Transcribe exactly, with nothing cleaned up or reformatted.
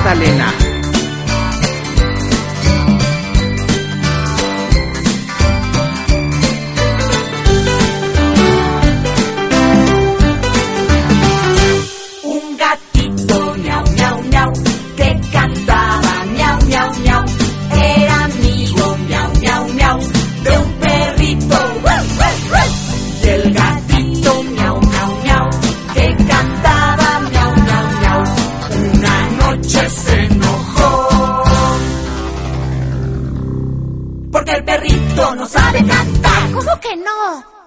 Magdalena. Un gatito miau, miau, miau, que cantaba miau, miau, miau, era amigo miau, miau, miau, de un perrito. Y el gatito miau, miau, miau, que cantaba miau, miau, miau, una noche se enojó porque el perrito no sabe cantar. ¿Cómo que no?